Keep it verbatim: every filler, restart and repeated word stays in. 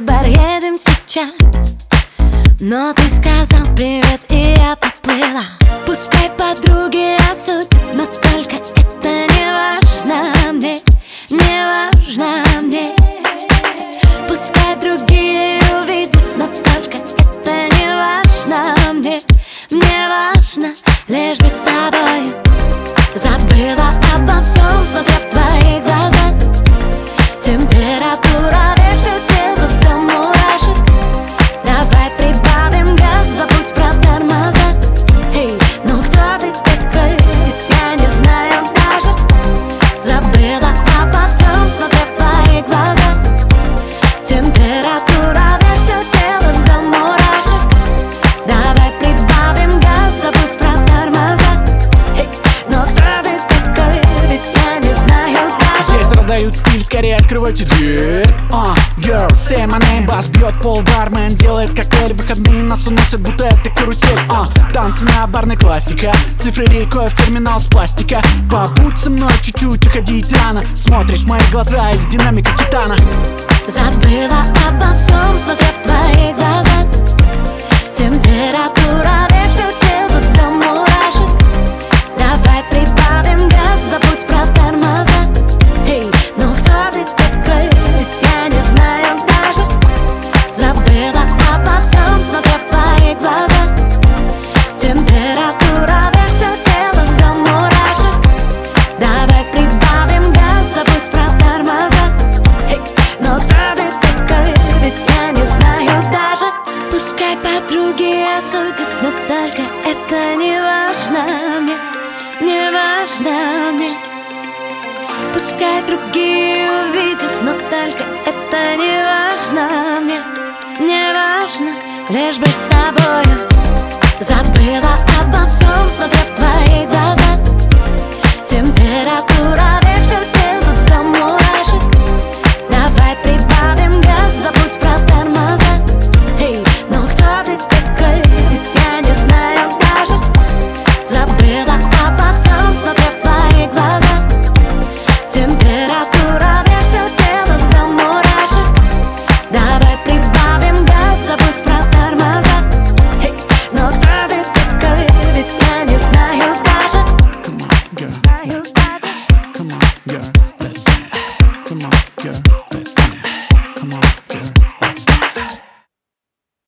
бар едем сейчас, но ты сказал привет, и я поплыла. Пускай подруги осудят, но только это не важно мне, не важно мне. Пускай другие увидят, но только это не важно мне, мне важно лишь быть с тобой. Забыла обо всем, смотря в твои глаза. Температура вверх, все тело до мурашек. Давай прибавим газ, забудь про тормоза. Эй, ну кто ты такой, ведь я не знаю даже. Забыла обо всем, смотря в твои глаза. Температура вверх, все тело до мурашек. Давай прибавим газ, забудь про тормоза. Эй, ну кто ты такой, ведь я не знаю даже. Здесь раздают стиль, скорее открывайте дверь. uh, Girl, say my name, бас бьет пол, бармен делает коктейль. Выходные нас уносят, будто это карусель. uh, Танцы на барной, классика. Цифры рекой в терминал с пластика. Побудь со мной чуть-чуть, уходить рано. Смотришь в мои глаза из динамика титана. Забыла обо всем, смотря в твои глаза. Температура вверх, все тело до мурашек. Давай прибавим газ, забудь про тормоза. Эй, ну кто ты такой, ведь я не знаю даже. Забыла обо всем, смотря в твои глаза. Температура вверх, все тело до мурашек. Давай прибавим газ, забудь про тормоза. Эй, ну кто ты такой, ведь я не знаю даже. Пускай подруги осудят, но только это не важно мне, не важно мне. Пускай другие увидят, но только это не важно мне, не важно лишь быть с тобою. Забыла обо всем, смотря в твои глаза. Температура вверх, все тело до мурашек. Давай прибавим газ, забудь про тормоза. Эй, ну кто ты такой, ведь я не знаю даже. Забыла обо всем, смотря в твои глаза. Температура вверх, все тело до мурашек. Давай прибавим газ, забудь про тормоза. Эй, ну кто ты такой, ведь я не знаю даже. Come on, girl. Come on, girl.